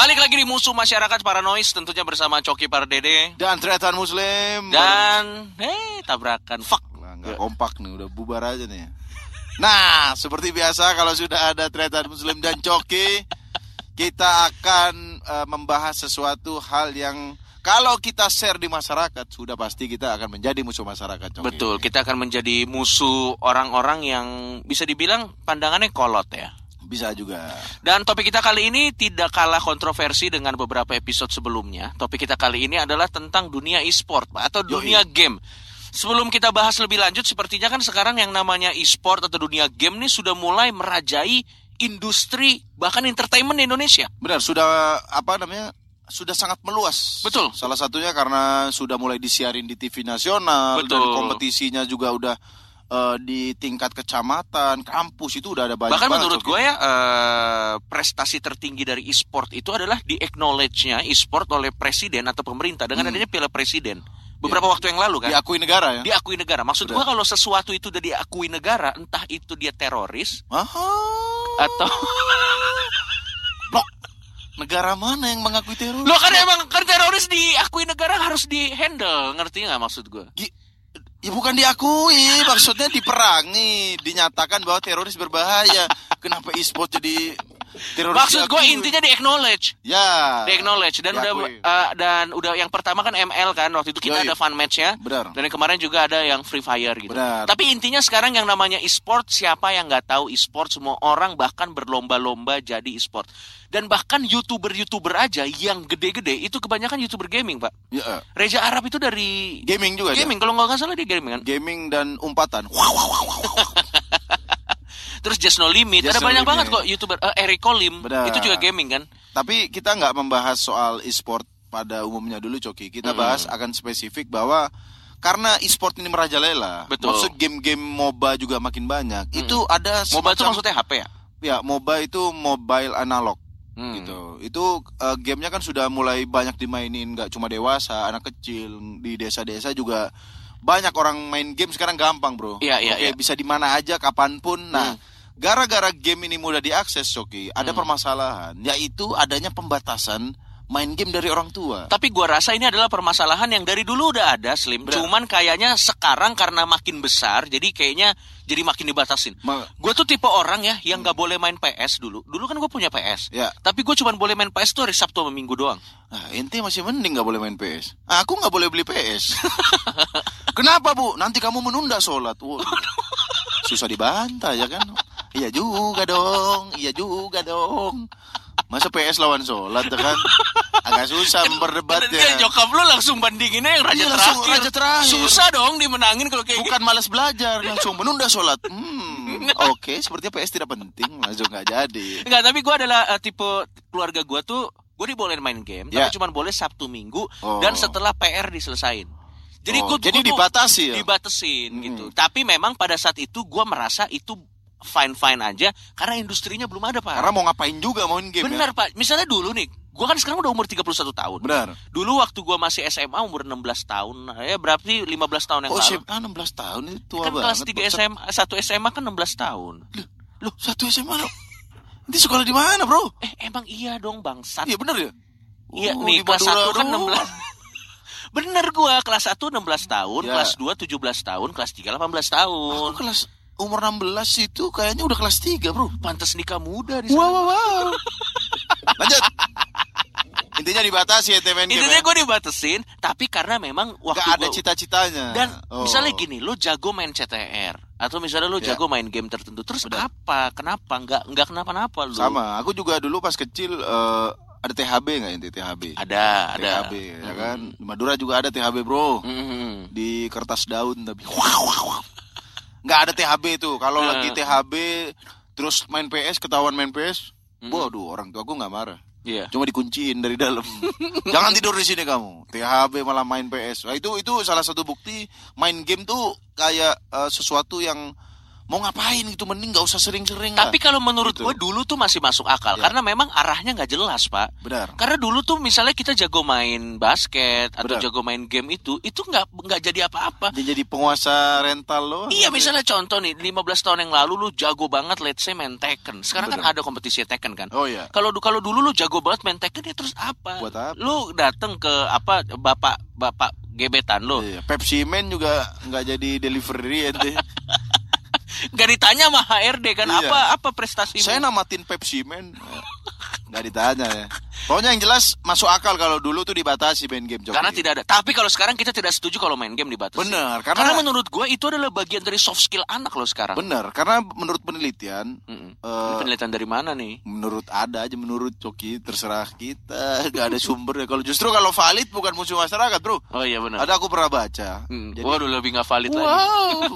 Balik lagi di Musuh Masyarakat Paranoid, tentunya bersama Coki Pardede dan Tretan Muslim. Dan tabrakan. Fuck. Nggak kompak nih, udah bubar aja nih. Nah, seperti biasa kalau sudah ada Tretan Muslim dan Coki, kita akan membahas sesuatu hal yang kalau kita share di masyarakat, sudah pasti kita akan menjadi musuh masyarakat, Coki. Betul, kita akan menjadi musuh orang-orang yang bisa dibilang pandangannya kolot ya. Bisa juga. Dan topik kita kali ini tidak kalah kontroversi dengan beberapa episode sebelumnya. Topik kita kali ini adalah tentang dunia e-sport, Pak, atau dunia game. Sebelum kita bahas lebih lanjut, sepertinya kan sekarang yang namanya e-sport atau dunia game ini sudah mulai merajai industri bahkan entertainment di Indonesia. Benar, sudah sudah sangat meluas. Betul. Salah satunya karena sudah mulai disiarin di TV nasional. Betul. Dan kompetisinya juga udah di tingkat kecamatan, kampus itu udah ada banyak. Bahkan banget, menurut gue ya prestasi tertinggi dari e-sport itu adalah di acknowledge-nya e-sport oleh presiden atau pemerintah dengan adanya Piala Presiden beberapa waktu yang lalu kan. Diakui negara ya. Diakui negara. Maksud gue kalau sesuatu itu udah diakui negara, entah itu dia teroris atau negara mana yang mengakui teroris? lo kan emang kan teroris diakui negara harus di-handle, ngerti nggak maksud gue? Ya bukan diakui, maksudnya diperangi, dinyatakan bahwa teroris berbahaya. Kenapa e-sport jadi teroris? Maksud gue intinya di-acknowledge. Ya. Di-acknowledge dan udah yang pertama kan ML kan waktu itu kita ada fun match-nya. Benar. Dan yang kemarin juga ada yang Free Fire gitu. Benar. Tapi intinya sekarang yang namanya e-sport, siapa yang nggak tahu e-sport, semua orang bahkan berlomba-lomba jadi e-sport. Dan bahkan YouTuber aja yang gede-gede itu kebanyakan YouTuber gaming, Pak. Ya. Reza Arab itu dari gaming juga. Gaming, kalau nggak salah dia gaming kan. Gaming dan umpatan. Terus Just No Limit, ada banyak banget kok YouTuber. Eric Colim, itu juga gaming kan. Tapi kita nggak membahas soal e-sport pada umumnya dulu, Coki. Kita bahas akan spesifik bahwa karena e-sport ini merajalela. Betul. Maksud game-game MOBA juga makin banyak. Itu ada MOBA itu maksudnya HP ya? Ya, MOBA itu mobile analog. Gitu. Itu gamenya kan sudah mulai banyak dimainin, nggak cuma dewasa, anak kecil di desa-desa juga banyak orang main game sekarang gampang, bro. Iya. Bisa di mana aja, kapanpun. Nah, gara-gara game ini mudah diakses, Coki, ada permasalahan, yaitu adanya pembatasan main game dari orang tua. Tapi gua rasa ini adalah permasalahan yang dari dulu udah ada, Slim. Benar. Cuman kayaknya sekarang karena makin besar, jadi kayaknya jadi makin dibatasin. Gue tuh tipe orang ya yang nggak boleh main PS dulu. Dulu kan gue punya PS. Ya. Tapi gue cuma boleh main PS tuh hari Sabtu sama Minggu doang. Nah, ente masih mending nggak boleh main PS. Aku nggak boleh beli PS. Kenapa, Bu? Nanti kamu menunda sholat. Susah dibantah ya kan? Iya juga dong. Masa PS lawan sholat kan? Agak susah berdebatnya. Nyokap lu langsung bandinginnya yang raja terakhir. Susah dong dimenangin kalau kayak bukan malas belajar, langsung menunda sholat. Oke, sepertinya PS tidak penting, langsung nggak jadi. Enggak, tapi gue adalah tipe keluarga gue tuh, gue dibolehin main game, tapi cuma boleh Sabtu Minggu dan setelah PR diselesain. Jadi dibatasi ya? Dibatesin gitu. Tapi memang pada saat itu gue merasa itu fine-fine aja karena industrinya belum ada, Pak. Karena mau ngapain juga main game. Benar, Pak. Misalnya dulu nih, gue kan sekarang udah umur 31 tahun. Benar. Dulu waktu gue masih SMA umur 16 tahun. Ya berarti 15 tahun yang lalu. SMA 16 tahun itu tua kan banget. Kan kelas 3 SMA, 1 SMA kan 16 tahun. Loh, 1 SMA loh. Nanti sekolah di mana, bro? Emang iya dong, bangsat. Iya benar ya? Iya nih, kelas 1 kan 16. Bener gue, kelas 1 16 tahun, kelas 2 17 tahun, kelas 3 18 tahun. Aku kelas umur 16 itu kayaknya udah kelas 3, bro. Pantes nikah muda di sana. Wow. Lanjut. Intinya dibatasi ya main game. Intinya gue dibatasin, tapi karena memang waktu gak ada cita-citanya. Dan misalnya gini, lo jago main CTR atau misalnya lo jago main game tertentu, terus apa? Kenapa? Nggak kenapa-napa lo. Sama, aku juga dulu pas kecil ada THB nggak ente THB? Ada. THB ya kan. Di Madura juga ada THB, bro. Di kertas daun tapi. Nggak ada THB tuh. Kalau lagi THB terus main PS, ketahuan main PS, waduh, orang tua aku nggak marah. Iya. Cuma dikunciin dari dalam. Jangan tidur di sini kamu. THB malah main PS. Nah, itu salah satu bukti main game tuh kayak sesuatu yang Mau ngapain itu, mending nggak usah sering-sering Tapi lah. kalau menurut Gitu. gue dulu tuh masih masuk akal, Ya. karena memang arahnya nggak jelas, Pak. Benar. Karena dulu tuh misalnya kita jago main basket atau Benar. jago main game itu nggak jadi apa-apa. Dia jadi penguasa rental loh. Iya, misalnya contoh nih, 15 tahun yang lalu lu jago banget let's say main Tekken. Sekarang kan Benar. ada kompetisi Tekken kan. Oh iya. Kalau dulu lu jago banget main Tekken, ya terus apa? Buat apa? Lu datang ke bapak gebetan lu. Iya. Pepsi Man juga nggak jadi delivery ente. Gak ditanya sama HRD kan Iya. apa prestasimu? Saya namatin Pepsi Man. Nggak ditanya ya. Pokoknya yang jelas masuk akal kalau dulu tuh dibatasi main game, Coki. Karena tidak ada. Tapi kalau sekarang kita tidak setuju kalau main game dibatasi. Benar, Karena karena menurut gue itu adalah bagian dari soft skill anak loh sekarang. benar, karena menurut penelitian, Mm-mm. Ini penelitian dari mana nih? menurut ada aja, menurut Coki, terserah kita, gak ada sumbernya. Kalau justru kalau valid bukan musuh masyarakat, bro. Oh iya benar. Ada aku pernah baca. Jadi, Waduh, lebih nggak valid lagi. wow,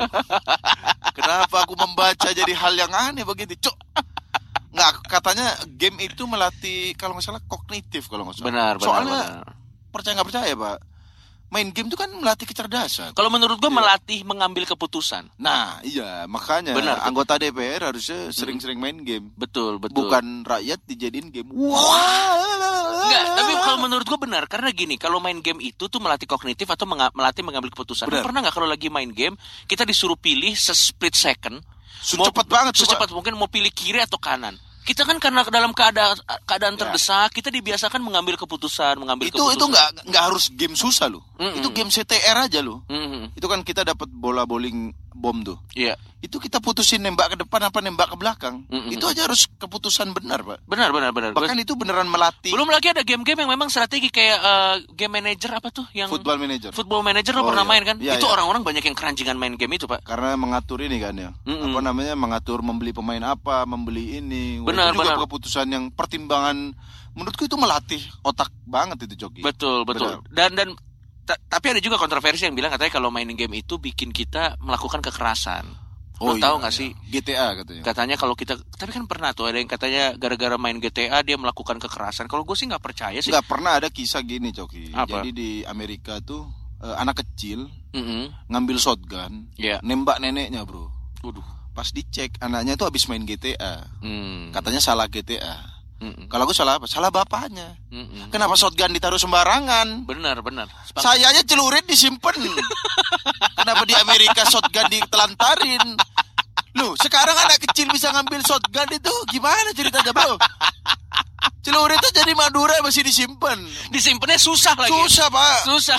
kenapa aku membaca jadi hal yang aneh begitu, Cok? Nggak, katanya game itu melatih kalau nggak salah kognitif kalau nggak salah. Benar. Soalnya percaya nggak percaya, Pak, main game itu kan melatih kecerdasan. Kalau menurut gue Iya. melatih mengambil keputusan. Nah, iya, makanya Benar. anggota DPR harusnya sering-sering main game. Betul. Bukan rakyat dijadiin game. Enggak, tapi kalau menurut gue benar, karena gini, kalau main game itu tuh melatih kognitif atau melatih mengambil keputusan. Benar. Pernah nggak kalau lagi main game kita disuruh pilih split second, Cepet banget, secepat mungkin mau pilih kiri atau kanan. Kita kan karena dalam keadaan Ya. terdesak, kita dibiasakan mengambil keputusan. Itu nggak harus game susah loh. Mm-mm. Itu game CTR aja loh. Mhm. Itu kan kita dapat bola bowling bom tuh. Iya, Itu kita putusin nembak ke depan apa nembak ke belakang. Mm-mm. Itu aja harus keputusan benar, Pak. benar. Bahkan itu beneran melatih Belum lagi ada game-game yang memang strategi kayak game manager apa tuh yang football manager. Football Manager lo Oh, pernah iya. main kan? Iya, Itu iya. orang-orang banyak yang keranjingan main game itu, Pak. Karena mengatur ini kan ya. Mm-mm. Apa namanya? Mengatur membeli pemain apa, membeli ini. Wah, Benar, itu juga benar. keputusan yang pertimbangan, menurutku itu melatih otak banget itu, Joki. Betul. Benar. Dan tapi ada juga kontroversi yang bilang katanya kalau main game itu bikin kita melakukan kekerasan. Lo tahu nggak sih? GTA katanya. Katanya kalau kita, tapi kan pernah tuh ada yang katanya gara-gara main GTA dia melakukan kekerasan. Kalau gue sih nggak percaya sih. Nggak pernah ada kisah gini, Coki. Apa? Jadi di Amerika tuh anak kecil Mm-mm. ngambil shotgun, Iya. nembak neneknya, bro. Waduh. Pas dicek anaknya tuh habis main GTA. Hmm. Katanya salah GTA. Mm-mm. Kalau aku salah apa? Salah bapaknya. Mm-mm. Kenapa shotgun ditaruh sembarangan? Benar. Sepakat. Sayanya celurit disimpan. Kenapa di Amerika shotgun ditelantarin? Loh, sekarang anak kecil bisa ngambil shotgun itu gimana ceritanya, bro? Celurit itu jadi Madura masih disimpan. Disimpannya susah lagi. Susah, Pak. Susah.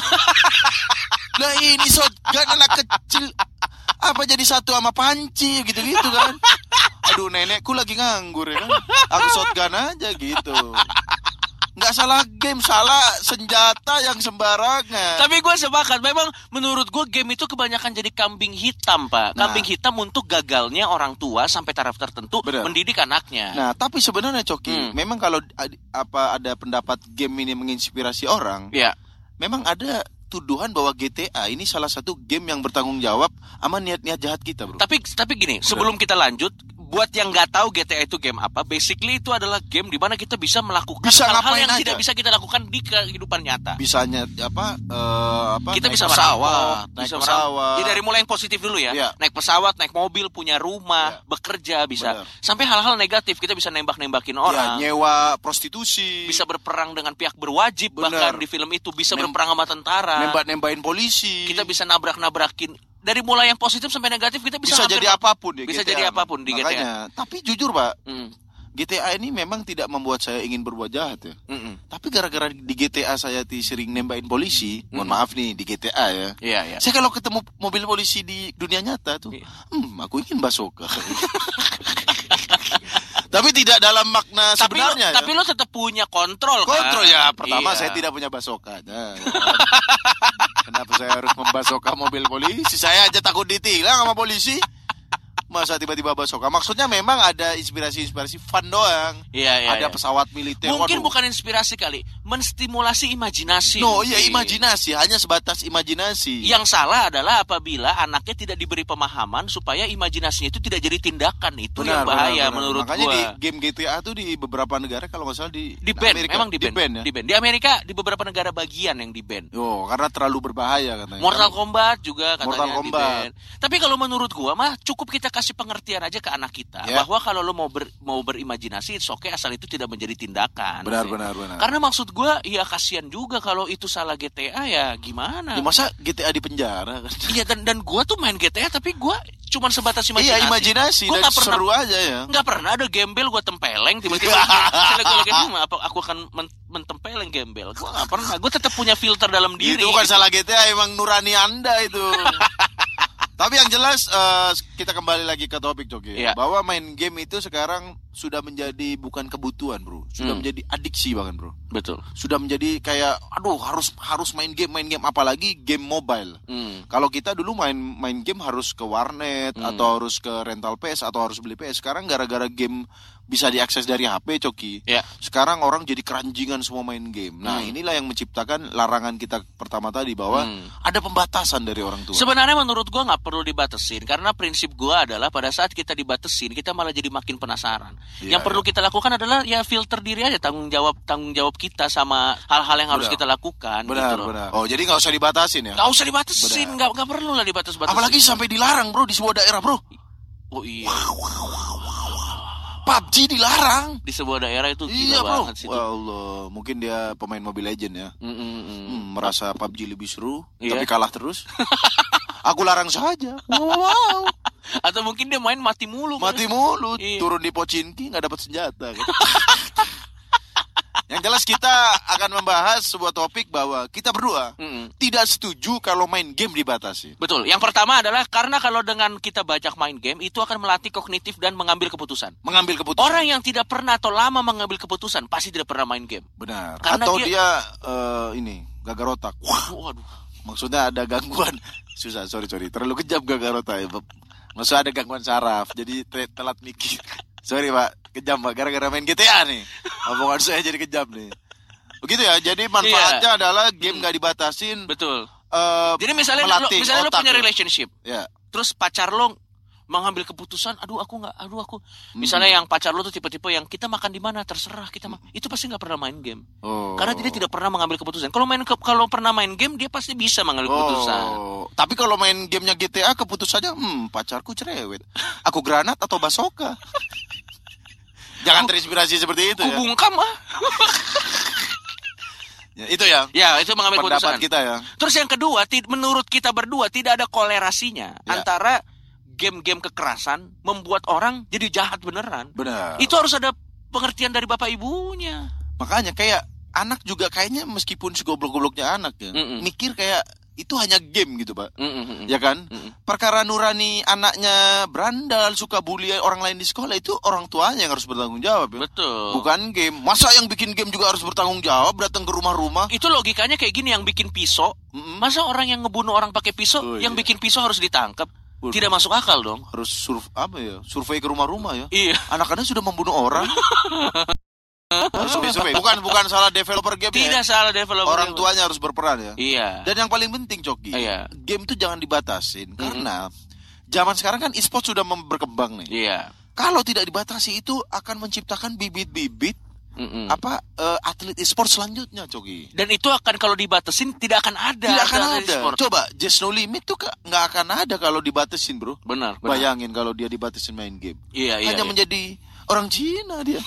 Lah ini shotgun anak kecil. Apa jadi satu sama panci gitu-gitu kan? Aduh, nenekku lagi nganggur ya kan. Aku shotgun aja gitu. Nggak salah game, salah senjata yang sembarangan. Tapi gue sepakat, memang menurut gue game itu kebanyakan jadi kambing hitam, Pak. Nah. Kambing hitam untuk gagalnya orang tua sampai taraf tertentu Benar. mendidik anaknya. Nah, tapi sebenarnya Coki, memang kalau ada pendapat game ini menginspirasi orang, Ya, memang ada tuduhan bahwa GTA ini salah satu game yang bertanggung jawab sama niat-niat jahat kita, bro. tapi gini, sebelum kita lanjut, buat yang nggak tahu GTA itu game apa, basically itu adalah game di mana kita bisa melakukan Bisa hal-hal ngapain yang aja. tidak bisa kita lakukan di kehidupan nyata. Bisanya apa? Kita naik bisa pesawat, merampok, naik bisa pesawat. Ya, dari mulai yang positif dulu ya. Iya. Naik pesawat, naik mobil, punya rumah, Iya. bekerja bisa. Benar. Sampai hal-hal negatif, kita bisa nembak-nembakin Ya, orang. nyewa prostitusi, Bisa berperang dengan pihak berwajib. Benar. Bahkan di film itu bisa berperang sama tentara. nembak-nembakin polisi. Kita bisa nabrak-nabrakin. Dari mulai yang positif sampai negatif kita bisa bisa hampir jadi apapun di bisa GTA. jadi apapun di GTA. Makanya, tapi jujur, Pak, Mm, GTA ini memang tidak membuat saya ingin berbuat jahat ya. mm-mm. Tapi gara-gara di GTA saya sering nembakin polisi, mohon maaf nih di GTA ya. Iya, iya. Saya kalau ketemu mobil polisi di dunia nyata tuh, Iya. aku ingin basoka. Tapi tidak dalam makna sebenarnya ya. Tapi lo tetap punya kontrol kan? Kontrol ya, pertama Iya. saya tidak punya basokanya. Ya kan? Kenapa saya harus membasoka mobil polisi? Saya aja takut ditilang sama polisi. Masa tiba-tiba basoka? Maksudnya memang ada inspirasi fun doang. Iya, iya. Ada iya. pesawat militer. Mungkin Waduh. bukan inspirasi kali. menstimulasi imajinasi. Iya, imajinasi, hanya sebatas imajinasi. Yang salah adalah apabila anaknya tidak diberi pemahaman supaya imajinasinya itu tidak jadi tindakan. Itu yang bahaya menurut Makanya gua. di game GTA tuh di beberapa negara kalau nggak salah di ban, Amerika, memang di ban ya? Di ban. Di Amerika di beberapa negara bagian yang di ban. Karena terlalu berbahaya katanya. Mortal Kombat juga katanya Mortal Kombat. di ban. Tapi kalau menurut gua mah cukup kita kasih pengertian aja ke anak kita bahwa kalau lo mau berimajinasi, it's okay asal itu tidak menjadi tindakan. Benar. Karena maksud gua ya kasihan juga kalau itu salah GTA ya gimana? Ya, masa GTA di penjara kan? Iya dan gua tuh main GTA tapi gua cuman sebatas imajinasi. Iya, imajinasi Gua dan seru aja ya. Nggak pernah ada gembel gua tempeleng tiba-tiba. Misalnya gua lagi apa aku akan mentempeleng gembel. Gua nggak pernah. Gua tetap punya filter dalam diri. Itu bukan salah GTA, emang nurani Anda itu. Tapi yang jelas kita kembali lagi ke topik Coki. Bahwa main game itu sekarang sudah menjadi bukan kebutuhan, bro. Sudah menjadi adiksi bahkan, bro. Betul. Sudah menjadi kayak harus main game apalagi game mobile. Kalau kita dulu main game harus ke warnet atau harus ke rental PS atau harus beli PS. Sekarang gara-gara game bisa diakses dari HP, Coki. Sekarang orang jadi keranjingan semua main game. Nah, inilah yang menciptakan larangan kita pertama tadi bahwa ada pembatasan dari orang tua. Sebenarnya menurut gua nggak perlu dibatasin karena prinsip gua adalah pada saat kita dibatasin kita malah jadi makin penasaran. Yang perlu kita lakukan adalah ya filter diri aja, tanggung jawab kita sama hal-hal yang harus kita lakukan. Benar. Oh, jadi nggak usah dibatasin ya? Nggak usah dibatasin, nggak perlu lah dibatas-batasin. Apalagi sampai dilarang, bro, di sebuah daerah, bro. Oh iya. PUBG dilarang di sebuah daerah itu gila banget sih. Allah, mungkin dia pemain Mobile Legend ya. Merasa PUBG lebih seru, tapi kalah terus. Aku larang saja. Wow. Atau mungkin dia main mati mulu. Turun di Pochinki nggak dapat senjata. Gitu. Yang jelas kita akan membahas sebuah topik bahwa kita berdua tidak setuju kalau main game dibatasi. Betul. Yang pertama adalah karena kalau dengan kita banyak main game itu akan melatih kognitif dan mengambil keputusan. Orang yang tidak pernah atau lama mengambil keputusan pasti tidak pernah main game. Benar. Karena atau dia gagal otak. Waduh. Maksudnya ada gangguan. Susah, sorry. Terlalu kejam gagal otak. Maksudnya ada gangguan saraf. Jadi telat mikir. Sorry Pak, kejam Pak, gara-gara main GTA nih. Omongan saya jadi kejam nih. Begitu ya, jadi manfaatnya adalah game gak dibatasin. Betul. Jadi misalnya lo punya relationship, terus pacar lo mengambil keputusan, aku. Misalnya yang pacar lo tuh tipe-tipe yang kita makan di mana terserah kita itu pasti nggak pernah main game. Karena dia tidak pernah mengambil keputusan. Kalau pernah main game dia pasti bisa mengambil keputusan. Tapi kalau main gamenya GTA keputusannya, pacarku cerewet. Aku granat atau basoka. Jangan terinspirasi seperti itu ya. Bungkam Ya, itu ya. Ya, itu mengambil pendapat keputusan kita ya. Terus yang kedua, menurut kita berdua tidak ada kolerasinya antara game-game kekerasan membuat orang jadi jahat beneran. Benar. Itu harus ada pengertian dari bapak ibunya. Makanya kayak anak juga kayaknya meskipun segoblok-gobloknya anak ya, mikir kayak itu hanya game gitu Pak. Ya kan? Perkara nurani anaknya berandal, suka bully orang lain di sekolah, itu orang tuanya yang harus bertanggung jawab ya. Betul. Bukan game. Masa yang bikin game juga harus bertanggung jawab, datang ke rumah-rumah? Itu logikanya kayak gini, yang bikin pisau. Masa orang yang ngebunuh orang pakai pisau, yang bikin pisau harus ditangkap? Tidak masuk akal dong. Harus survei ke rumah-rumah ya. Iya. Anak-anak sudah membunuh orang. Survei. Bukan salah developer game. Tidak salah developer. Orang tuanya harus berperan ya. Iya. Dan yang paling penting Coki, game itu jangan dibatasin karena zaman sekarang kan e-sport sudah berkembang nih. Iya. Kalau tidak dibatasi itu akan menciptakan bibit-bibit atlet e-sport selanjutnya, Coki. Dan itu akan kalau dibatasin tidak akan ada. Tidak akan ada. Coba Just No Limit tuh nggak akan ada kalau dibatasin, bro. Benar. Bayangin kalau dia dibatasin main game. Iya. Hanya menjadi orang Cina dia.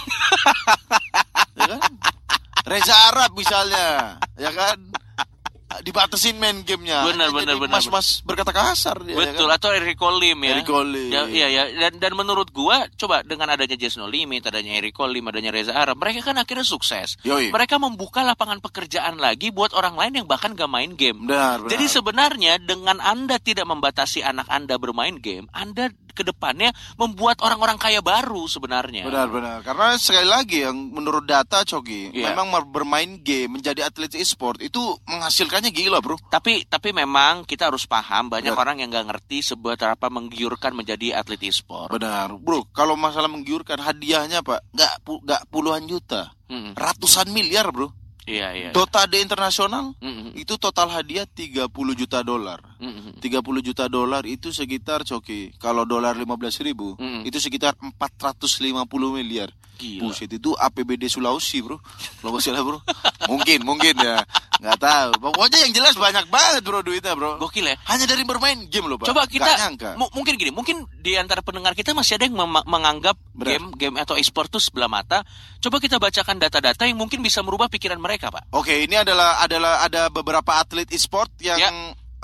Ya kan? Reza Arab misalnya, ya kan? Dibatasin main gamenya. Benar. Mas berkata kasar dia. Betul, ya kan? Atau Enrico Lim ya. Iya. Dan menurut gua coba dengan adanya Just No Limit, adanya Enrico Lim, adanya Reza Arab, mereka kan akhirnya sukses. Mereka membuka lapangan pekerjaan lagi buat orang lain yang bahkan gak main game. Benar. Jadi sebenarnya dengan Anda tidak membatasi anak Anda bermain game, Anda kedepannya membuat orang-orang kaya baru sebenarnya. Benar. Karena sekali lagi yang menurut data Coki, memang bermain game menjadi atlet e-sport itu menghasilkannya gila, bro. Tapi memang kita harus paham banyak orang yang nggak ngerti seberapa menggiurkan menjadi atlet e-sport. Benar, bro. Kalau masalah menggiurkan hadiahnya Pak, nggak puluhan juta, ratusan miliar, bro. Iya. Dota The Internasional Mm-mm. itu total hadiah $30 juta. Mm-mm. $30 juta itu sekitar Coki. Kalau dolar 15.000 Mm-mm. itu sekitar 450 miliar. Gila. Buset, itu APBD Sulawesi, bro. Sulawesi lah, bro. Mungkin ya. Nggak tahu. Pokoknya yang jelas banyak banget, bro, duitnya, bro. Gokil ya. Hanya dari bermain game loh, Pak. Coba kita Nggak nyangka. mungkin gini, mungkin di antara pendengar kita masih ada yang menganggap Benar. game atau e-sport itu sebelah mata. Coba kita bacakan data-data yang mungkin bisa merubah pikiran mereka, Pak. Oke, ini adalah ada beberapa atlet e-sport yang Ya.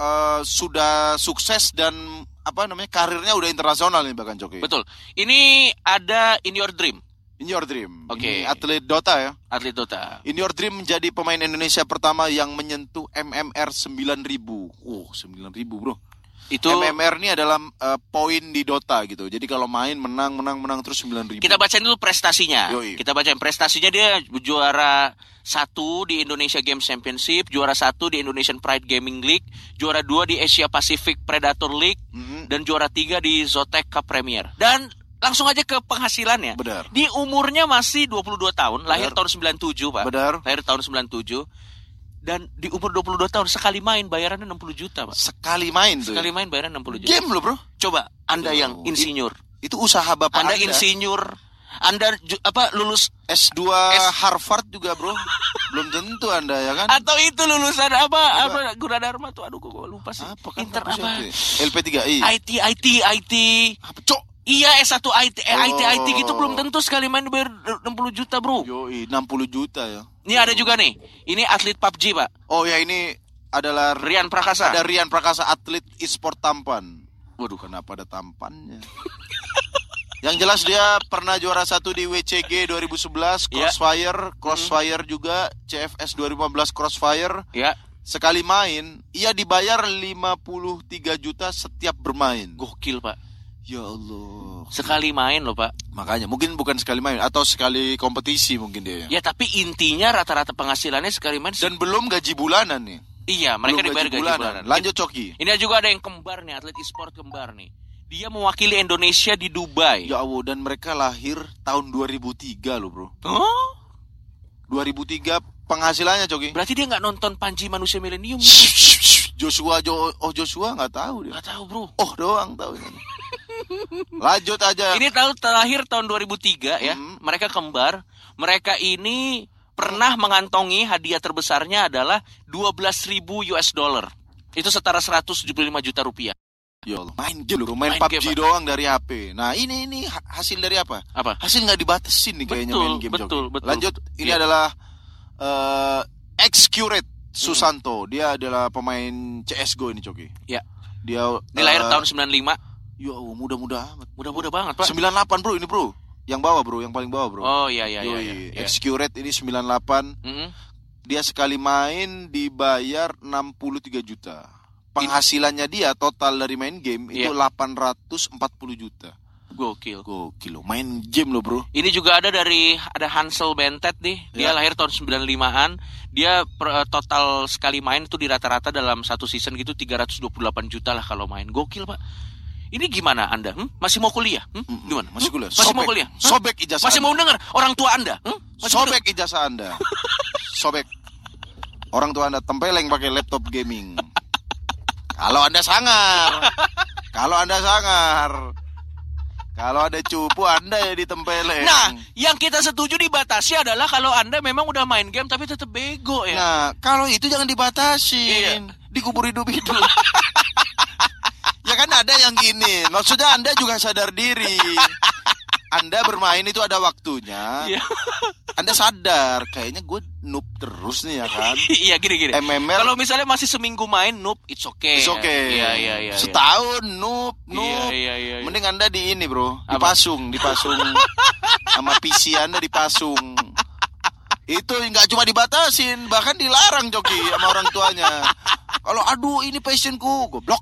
sudah sukses dan karirnya udah internasional nih bahkan Coki. Betul. Ini ada In Your Dream, In Your Dream. Oke. Ini atlet Dota ya. atlet Dota. In Your Dream menjadi pemain Indonesia pertama yang menyentuh MMR 9.000. 9.000, bro. Itu MMR ini adalah poin di Dota gitu. Jadi kalau main menang terus 9.000. kita bacain dulu prestasinya. Yoi. Kita bacain prestasinya, dia juara 1 di Indonesia Games Championship, juara 1 di Indonesian Pride Gaming League, juara 2 di Asia Pacific Predator League, dan juara 3 di Zotac Cup Premier. Dan langsung aja ke penghasilannya. Benar. Di umurnya masih 22 tahun, lahir Benar. tahun 97, Pak. Benar. Lahir tahun 97. Dan di umur 22 tahun sekali main bayarannya 60 juta, Pak. Sekali main tuh. Sekali main bayaran 60 juta. Game loh, bro. Coba Anda Tuh. yang insinyur. Itu usaha bapak Anda Anda. insinyur. Anda lulus S2 Harvard juga, bro. Belum tentu Anda ya kan? atau itu lulusan apa Gunadarma tuh, aduh gue lupa sih. Apa kan? Inter Apa sih apa? itu? LP3I. IT. Apa, Cok? Iya, S1 IT Oh. gitu belum tentu sekali main bayar 60 juta, Bro. Yoi, 60 juta ya. Ini ada juga nih. Ini atlet PUBG, Pak. Oh ya, ini adalah Rian Prakasa. Ada Rian Prakasa, atlet e-sport tampan. Waduh, Kenapa ada tampannya? Yang jelas dia pernah juara 1 di WCG 2011 Ya. Crossfire juga, CFS 2015 Crossfire. ya. Sekali main, ia dibayar 53 juta setiap bermain. Gokil, Pak. Ya Allah. Sekali main loh, Pak. Makanya mungkin bukan sekali main atau sekali kompetisi mungkin dia. Ya, tapi intinya rata-rata penghasilannya sekali main. Dan belum gaji bulanan nih. Iya, mereka Belum dibayar gaji bulanan. Lanjut, Coki. Ini juga ada yang kembar nih, atlet e-sport kembar nih. Dia mewakili Indonesia di Dubai. Ya Allah, dan mereka lahir tahun 2003 loh, bro. Oh? 2003 penghasilannya, Coki. Berarti dia nggak nonton Panji Manusia Milenium? Joshua nggak tahu dia. Nggak tahu, Bro. Oh doang tahu. Lanjut aja. Ini tahun terakhir tahun 2003 ya. Hmm. Mereka kembar. Mereka ini pernah mengantongi hadiah terbesarnya adalah 12.000 US dollar. Itu setara 175 juta rupiah. Ya Allah. Main game loh, main Main PUBG game, Pak. doang dari HP. Nah ini hasil dari apa? Apa? Hasil nggak dibatasin nih kayaknya main game. Betul. Lanjut, ini Iya. adalah Excurate Susanto. Dia adalah pemain CS:GO ini, Coki. Ya. Dia Ini lahir tahun 95. Ya Allah, muda-muda amat. Mudah-mudah banget, Pak. 98, bro, ini, bro. Yang bawah, bro, yang paling bawah, bro. Oh, iya. Yoi. Excurate ini 98. Mm-mm. Dia sekali main dibayar 63 juta. Penghasilannya dia total dari main game itu Iya. 840 juta. Gokil. Gokil loh, main game loh, bro. Ini juga ada Hansel Bentet nih. Dia Ya. lahir tahun 95-an. Dia total sekali main itu di rata-rata dalam satu season gitu 328 juta lah kalau main. Gokil, Pak. Ini gimana Anda? Masih mau kuliah? Gimana? Masih kuliah. Masih mau Sobek. kuliah? Sobek ijazah Masih Anda. mau dengar orang tua Anda? Masih mau Sobek ijazah Anda. Sobek. Orang tua Anda tempeleng pakai laptop gaming. Kalau Anda sangar. Kalau Anda sangar. Kalau ada cupu Anda ya ditempeleng. Nah, yang kita setuju dibatasi adalah kalau Anda memang udah main game tapi tetap bego ya. Nah, kalau itu jangan Iya. dibatasin. Dikubur hidup-hidup. Ya kan ada yang gini. Maksudnya Anda juga sadar diri. Anda bermain itu ada waktunya. Iya. Anda sadar, kayaknya gue noob terus nih ya kan. Iya, gini. MMR Kalau misalnya masih seminggu main noob, it's okay. It's okay. Iya. Setahun noob. Iya. Mending Anda di ini, bro. Apa? Dipasung sama PC Anda dipasung. Itu nggak cuma dibatasin, bahkan dilarang, Joki, sama orang tuanya. Kalau aduh ini passionku, goblok.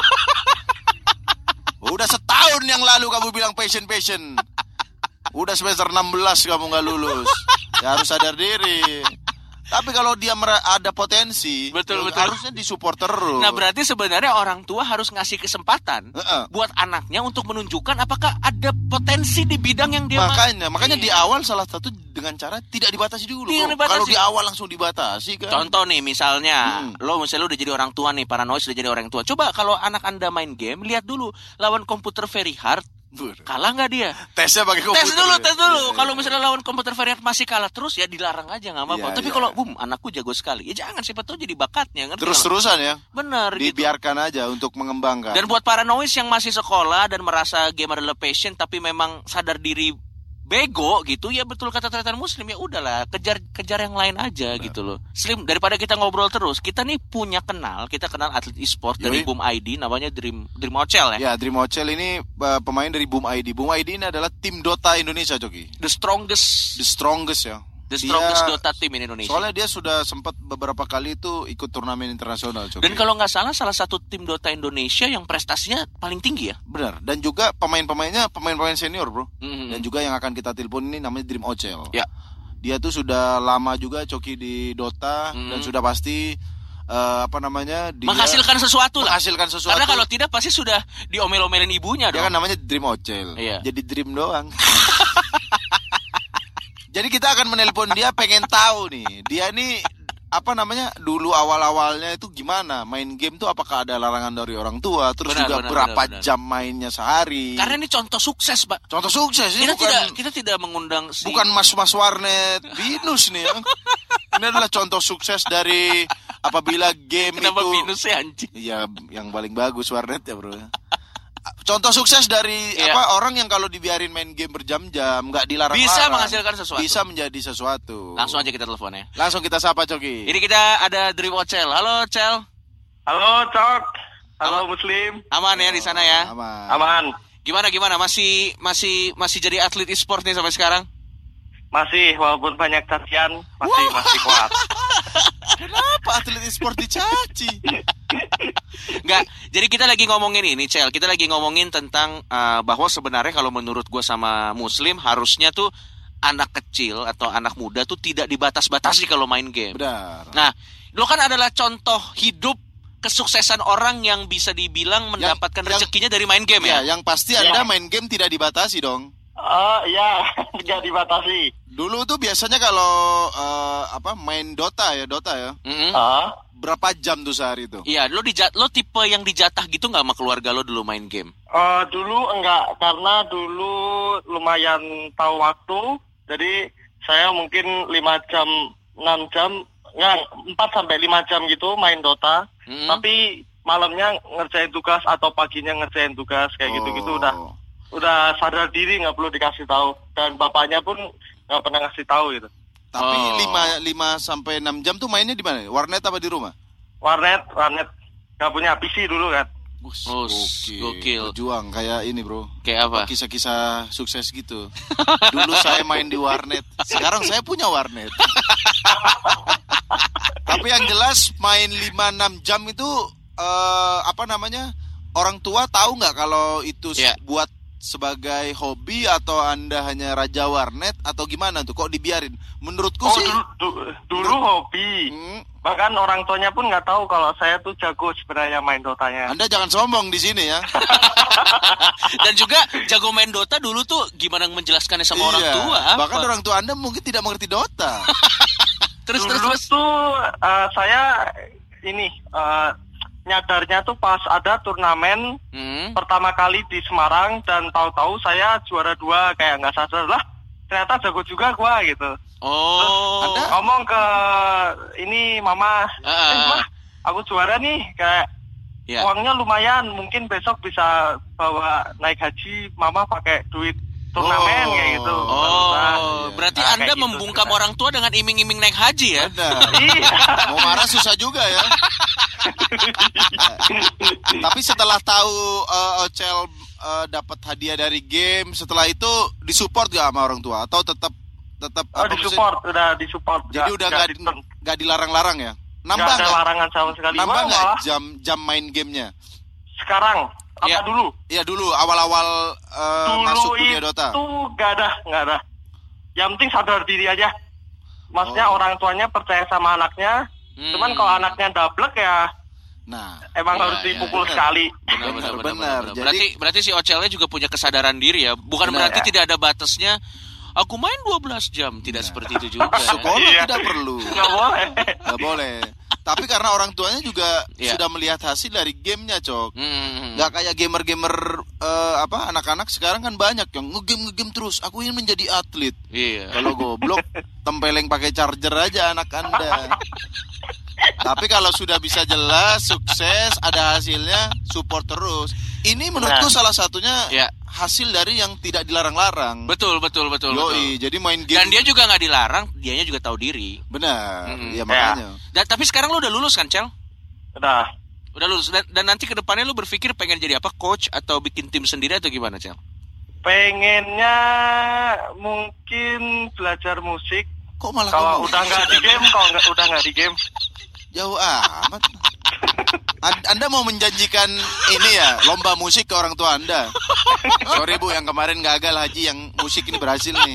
Udah setahun yang lalu kamu bilang passion. Udah semester 16 kamu nggak lulus. Ya harus sadar diri. Tapi kalau dia ada potensi, Betul. harusnya disupport terus. Nah, berarti sebenarnya orang tua harus ngasih kesempatan buat anaknya untuk menunjukkan apakah ada potensi di bidang yang dia Makanya di awal salah satu dengan cara tidak dibatasi dulu. Kalau di awal langsung dibatasi kan. Contoh nih, misalnya lo udah jadi orang tua nih, paranoid udah jadi orang tua. Coba kalau anak Anda main game, lihat dulu lawan komputer very hard. Kalah nggak dia? Tesnya pakai komputer. Tes dulu. Kalau misalnya lawan komputer variant masih kalah terus, ya dilarang aja nggak apa-apa. Tapi kalau anakku jago sekali, ya jangan, siapa tahu jadi bakatnya. Terus-terusan ya. Benar. Dibiarkan aja untuk mengembangkan. Dan buat para noise yang masih sekolah dan merasa game adalah passion, tapi memang sadar diri bego gitu, ya betul kata Tretan Muslim, ya udahlah, kejar yang lain aja gitu loh. Slim, daripada kita ngobrol terus, kita nih kita kenal atlet e-sport dari Boom ID, namanya Dream Ocel ya. Ya, Dream Ocel ini pemain dari Boom ID. Boom ID ini adalah tim Dota Indonesia, Coki. The strongest ya. The strongest Dota team in Indonesia. Soalnya dia sudah sempat beberapa kali itu ikut turnamen internasional, Coki. Dan kalau nggak salah satu tim Dota Indonesia yang prestasinya paling tinggi ya. Benar. Dan juga pemain-pemainnya pemain senior, bro. Dan juga yang akan kita telepon ini namanya Dream Ocel. Ya. Dia tuh sudah lama juga, Coki, di Dota dan sudah pasti dia menghasilkan sesuatu. Karena kalau tidak pasti sudah diomel-omelin ibunya dong. Dia kan namanya Dream Ocel. Iya. Jadi Dream doang. Jadi kita akan menelpon dia, pengen tahu nih, dia nih dulu awal-awalnya itu gimana main game tuh, apakah ada larangan dari orang tua, terus berapa jam mainnya sehari. Karena ini contoh sukses, Pak. Contoh sukses ini kita tidak mengundang bukan mas-mas warnet binus nih. Ini adalah contoh sukses dari apabila game Kenapa itu. binus sih, anjing? Iya, yang paling bagus warnet ya, bro. Contoh sukses dari orang yang kalau dibiarin main game berjam-jam, nggak dilarang, bisa menghasilkan sesuatu, bisa menjadi sesuatu. Langsung aja kita telepon ya. Langsung kita sapa, Coki. Ini kita ada Dream Ocel. Halo, Cel. Halo, Cok. Halo, Muslim. Aman ya di sana ya? Aman. Gimana? Masih jadi atlet e-sport nih sampai sekarang? Masih, walaupun banyak cacian, masih kuat. Kenapa atlet e-sport dicaci? Enggak, jadi kita lagi ngomongin ini, Cel. Kita lagi ngomongin tentang bahwa sebenarnya kalau menurut gue sama Muslim, harusnya tuh anak kecil atau anak muda tuh tidak dibatas-batasi kalau main game. Benar. Nah, lo kan adalah contoh hidup kesuksesan orang yang bisa dibilang mendapatkan rezekinya dari main game ya? Yang pasti Anda main game tidak dibatasi dong. Iya, tidak dibatasi. Dulu tuh biasanya kalau main Dota ya. Berapa jam tuh sehari itu? Iya, lo tipe yang dijatah gitu nggak sama keluarga lo dulu main game? Dulu enggak, karena dulu lumayan tahu waktu. Jadi saya mungkin 5 jam, 6 jam, 4 sampai 5 jam gitu main Dota. Tapi malamnya ngerjain tugas atau paginya ngerjain tugas kayak gitu-gitu udah sadar diri, nggak perlu dikasih tahu, dan bapaknya pun nggak pernah ngasih tahu gitu. Tapi 5 sampai 6 jam tuh mainnya di mana? Warnet apa di rumah? Warnet. Nggak punya PC dulu kan. Gokil. Berjuang kayak ini, bro. Kayak apa? Kisah-kisah sukses gitu. Dulu saya main di warnet, sekarang saya punya warnet. Tapi yang jelas main 5-6 jam itu orang tua tahu nggak kalau itu buat sebagai hobi atau Anda hanya raja warnet atau gimana tuh? Kok dibiarin? Menurutku sih dulu hobi. Bahkan orang tuanya pun nggak tahu kalau saya tuh jago sebenarnya main Dotanya. Anda jangan sombong di sini ya. Dan juga jago main Dota dulu tuh gimana menjelaskannya sama orang tua? Bahkan orang tua Anda mungkin tidak mengerti Dota. terus tuh saya nyadarnya tuh pas ada turnamen pertama kali di Semarang, dan tahu-tahu saya juara 2, kayak nggak sadar lah ternyata jago juga gua gitu. Terus Anda ngomong ke ini mama, mah aku juara nih, kayak uangnya lumayan, mungkin besok bisa bawa naik haji mama pakai duit turnamen kayak gitu. Berarti Anda membungkam gitu, orang tua dengan iming-iming naik haji ya? Iya. Mau marah susah juga ya. Tapi setelah tahu Ocel dapat hadiah dari game, setelah itu disupport gak sama orang tua atau tetap udah disupport. Jadi udah nggak dilarang-larang ya? Nambah nggak ada larangan sama sekali. Nambah nggak jam main gamenya? Sekarang dulu? Iya dulu awal-awal masuk dunia Dota. Tuh nggak ada. Yang penting sadar diri aja. Maksudnya orang tuanya percaya sama anaknya. Cuman kalau anaknya dablek ya, emang harus dipukul sekali. Benar. Berarti si Ocelnya juga punya kesadaran diri ya. Bukan berarti tidak ada batasnya. Aku main 12 jam, tidak seperti itu juga. Sekolah tidak perlu. Nggak boleh. Tapi karena orang tuanya juga sudah melihat hasil dari gamenya, Cok. Nggak kayak gamer-gamer anak-anak sekarang kan banyak yang ngegame terus. Aku ingin menjadi atlet. Kalau goblok, tempeleng pakai charger aja anak Anda. Tapi kalau sudah bisa jelas, sukses, ada hasilnya, support terus. Ini menurutku salah satunya hasil dari yang tidak dilarang-larang. Betul. Jadi main game. Dan dia juga nggak dilarang, dianya juga tahu diri. Benar, ya makanya. Tapi sekarang lu udah lulus kan, Cel? Udah lulus. Dan nanti ke depannya lu berpikir pengen jadi apa? Coach atau bikin tim sendiri atau gimana, Cel? Pengennya mungkin belajar musik. Kok malah kalau udah nggak di game, udah nggak di game. Jauh amat. Anda mau menjanjikan ini ya, lomba musik ke orang tua Anda? Sorry Bu, yang kemarin gagal haji, yang musik ini berhasil nih.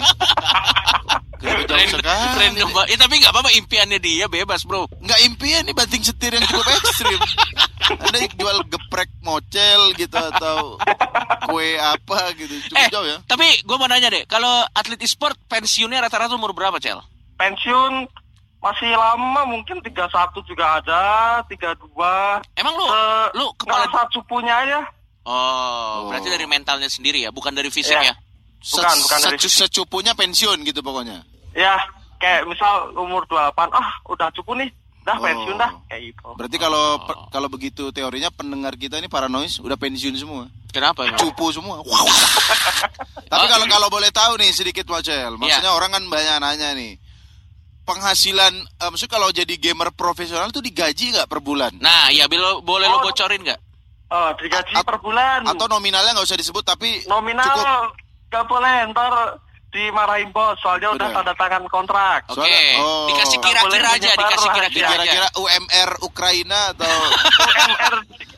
Jauh sekali. Ya, tapi nggak apa-apa, impiannya dia bebas bro. Nggak impian, nih banting setir yang cukup ekstrim. Anda jual geprek mocel gitu atau kue apa gitu, cukup jauh ya. Tapi gue mau nanya deh, kalau atlet e-sport pensiunnya rata-rata umur berapa, Cel? Pensiun masih lama, mungkin 31 juga ada, 32. Emang lu kepala cupunya aja. Berarti dari mentalnya sendiri ya, bukan dari fisik ya? Bukan dari fisik. Secupunya pensiun gitu pokoknya. Ya, kayak misal umur 28, udah cupu nih, dah pensiun dah, kayak gitu. Berarti kalau begitu teorinya pendengar kita ini paranoid udah pensiun semua. Kenapa? Cupu semua. Tapi kalau boleh tahu nih sedikit Wacel, maksudnya orang kan banyak nanya nih. Penghasilan, maksudnya kalau jadi gamer profesional tuh digaji nggak per bulan? Nah, ya boleh lo bocorin nggak? Digaji per bulan. Atau nominalnya nggak usah disebut, tapi nominal nggak boleh, ntar dimarahin bos, soalnya udah tanda tangan kontrak. Oke. Dikasih kira-kira aja, kira-kira UMR Ukraina atau UMR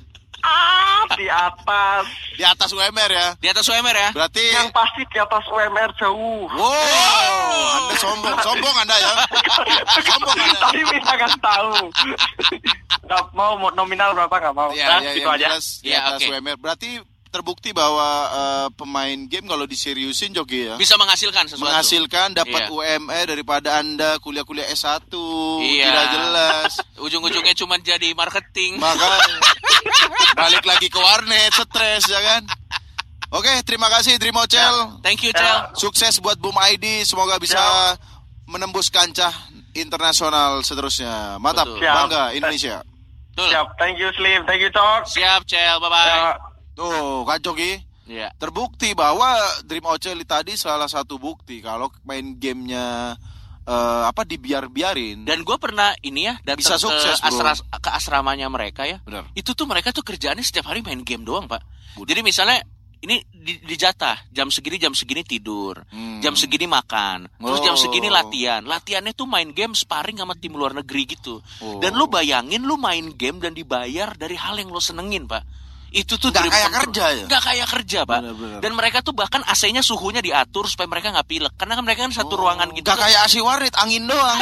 di atas UMR ya. Di atas UMR ya. Berarti yang pasti di atas UMR jauh. Wow, Anda sombong Anda ya. Sombong Anda. Tapi minta kasih tahu. Nggak mau nominal berapa nggak mau. Gitu aja. Jelas, di atas UMR. Berarti terbukti bahwa pemain game kalau diseriusin Joki ya bisa menghasilkan sesuatu. Menghasilkan, dapat UMR daripada Anda kuliah-kuliah S1. Iya. Tidak jelas. Ujung-ujungnya cuma jadi marketing. Makanya balik lagi ke warnet, stres ya kan. Oke, terima kasih Drimo Cel. Thank you Cel. Sukses buat Boom ID, semoga bisa menembus kancah internasional seterusnya. Mantap, bangga Indonesia. Siap, thank you Slim, thank you Cok. Siap Cel, bye-bye. Tuh kan Coki, terbukti bahwa Dream Oceli tadi salah satu bukti kalau main gamenya dibiarin. Dan gue pernah datang bisa sukses, ke asramanya mereka ya. Benar. Itu tuh mereka tuh kerjaannya setiap hari main game doang Pak. Jadi misalnya ini dijatah jam segini tidur, jam segini makan, terus jam segini latihan. Latihannya tuh main game sparring sama tim luar negeri gitu. Dan lu bayangin lu main game dan dibayar dari hal yang lu senengin Pak. Itu tuh gak kayak kerja ya? Gak kayak kerja Pak. Bener. Dan mereka tuh bahkan AC-nya suhunya diatur supaya mereka gak pilek. Karena kan mereka kan satu ruangan gitu. Gak kayak AC warnet, angin doang.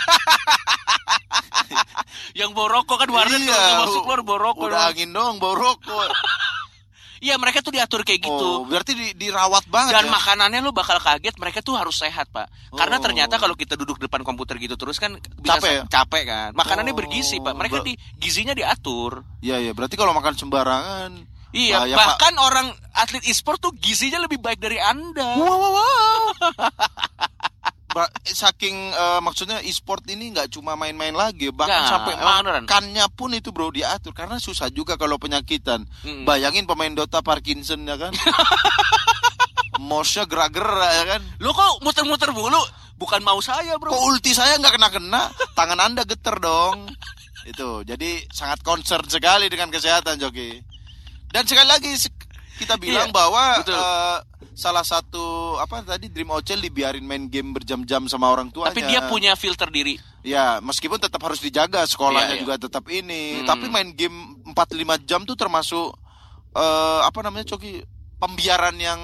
Yang bau rokok kan warnet kalau masuk keluar bau rokok. Udah angin doang bau rokok. Iya mereka tuh diatur kayak gitu. Berarti dirawat banget. Dan makanannya lu bakal kaget, mereka tuh harus sehat Pak. Karena ternyata kalau kita duduk depan komputer gitu terus kan bisa capek kan. Makanannya bergizi Pak. Mereka gizinya diatur. Iya berarti kalau makan sembarangan. Iya, bahkan orang atlet e-sport tuh gizinya lebih baik dari Anda. Wow. Saking maksudnya e-sport ini nggak cuma main-main lagi, bahkan sampai makannya pun itu bro diatur karena susah juga kalau penyakitan. Bayangin pemain Dota Parkinson ya kan, mouse-nya gerak-gerak ya kan. Lo kok muter-muter mulu? Bukan mau saya bro. Kok ulti saya nggak kena-kena, tangan Anda geter dong. Itu jadi sangat concern sekali dengan kesehatan Joki. Dan sekali lagi kita bilang bahwa salah satu Dream Ocel dibiarin main game berjam-jam sama orang tuanya. Tapi dia punya filter diri. Ya, meskipun tetap harus dijaga, sekolahnya juga tetap ini. Tapi main game 4-5 jam tuh termasuk Coki, pembiaran yang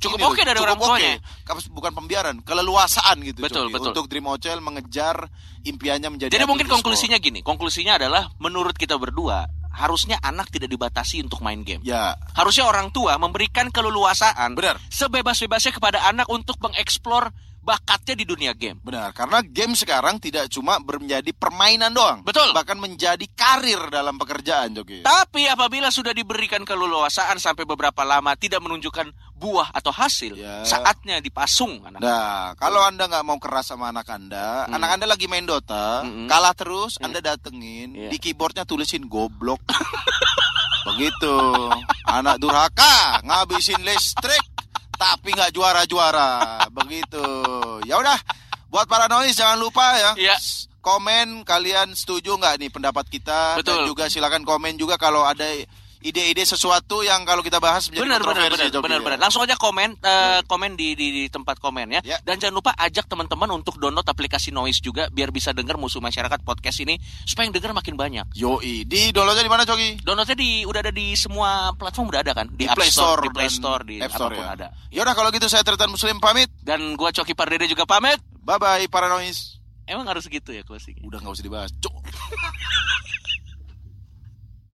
Cukup oke dari orang tuanya. Bukan pembiaran, keleluasaan gitu. Betul. Untuk Dream Hotel mengejar impiannya menjadi. Jadi mungkin konklusinya gini. Konklusinya adalah menurut kita berdua, harusnya anak tidak dibatasi untuk main game. Ya. Harusnya orang tua memberikan keleluasaan. Benar. Sebebas-bebasnya kepada anak untuk mengeksplor bakatnya di dunia game. Benar, karena game sekarang tidak cuma menjadi permainan doang. Betul. Bahkan menjadi karir dalam pekerjaan, Joki. Tapi apabila sudah diberikan keleluasaan sampai beberapa lama tidak menunjukkan buah atau hasil, saatnya dipasung anak. Nah, kalau Anda nggak mau keras sama anak Anda lagi main Dota, kalah terus, Anda datengin, di keyboardnya tulisin goblok. Begitu. Anak durhaka, ngabisin listrik, tapi nggak juara-juara. Begitu. Ya udah, buat para noise jangan lupa ya. Komen kalian setuju nggak nih pendapat kita. Betul. Dan juga silakan komen juga kalau ada ide-ide sesuatu yang kalau kita bahas menjadi kontroversi. Benar. Langsung aja komen komen di tempat komen ya. Dan jangan lupa ajak teman-teman untuk download aplikasi Noise juga biar bisa dengar Musuh Masyarakat podcast ini supaya yang dengar makin banyak. Yoi. Di downloadnya di mana, Coki? Downloadnya udah ada di semua platform, udah ada kan? Di App Store, di Play Store, di App Store apapun ya. ada. Yaudah kalau gitu saya Tretan Muslim pamit. Dan gua Coki Pardede juga pamit. Bye bye para noise. Emang harus gitu ya closing? Udah nggak usah dibahas. Cuk.